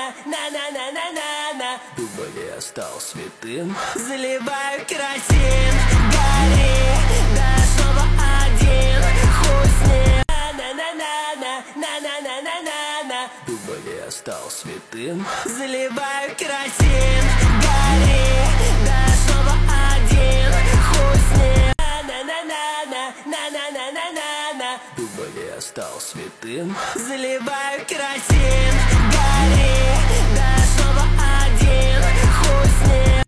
на-на-на-на-на-на. Дубль я стал святым. Заливаю керосин, гори, да снова один. Хуй с ним. На-на-на-на-на-на-на-на-на. Дубль я стал святым. Заливаю керосин, гори, да снова один. Хуй с ним. На-на-на-на-на-на-на-на-на. Дубль я стал святым. Заливаю керосин, гори, да снова один. Хуй с ним.